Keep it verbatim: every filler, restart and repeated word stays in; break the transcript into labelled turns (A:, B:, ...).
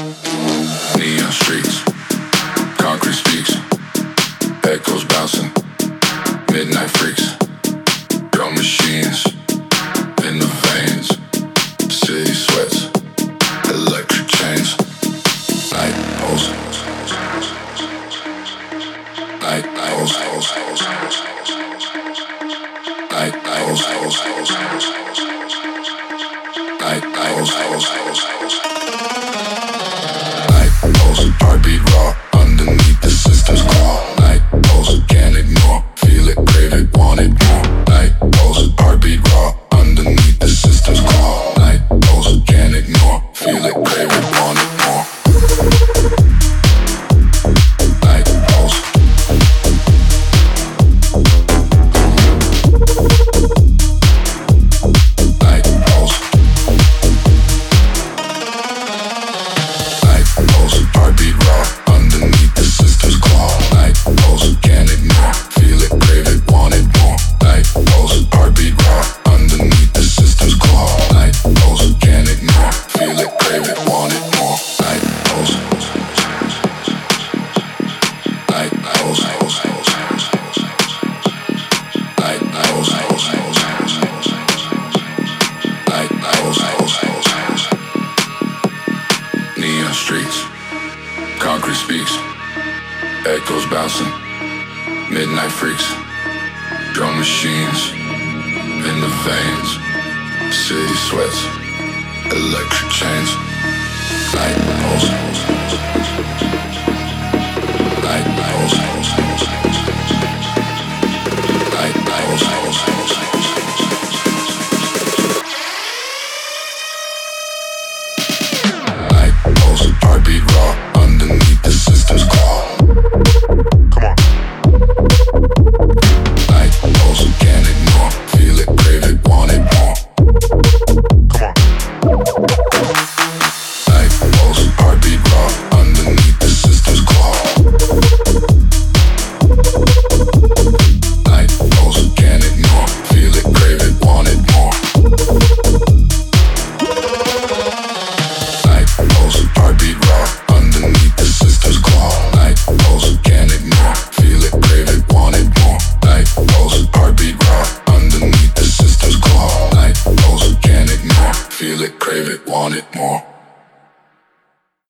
A: Neon streets, concrete speaks, echoes bouncing, midnight freaks, drum machines in the veins, city sweats, electric chains, night pulse, night pulse, night pulse, night pulse. Night pulse, heartbeat raw, underneath the system's claw. Night pulse, can't ignore, feel it, crave it, want it more. Night pulse, heartbeat raw, underneath the system's claw. Night pulse, can't ignore, feel it, crave it, want it more. Night pulse. Night pulse. Night pulse, heartbeat raw, underneath the system's claw. Night pulse, can't ignore, feel it, crave it, want it more. Night pulse, heartbeat raw, underneath the system's claw. Night pulse, can't ignore, feel it, crave it, want it more. Night pulse. Night pulse. Night pulse. Night pulse. Neon streets, concrete speaks, echoes bouncing, midnight freaks, drum machines in the veins, city sweats, electric chains, night pulse.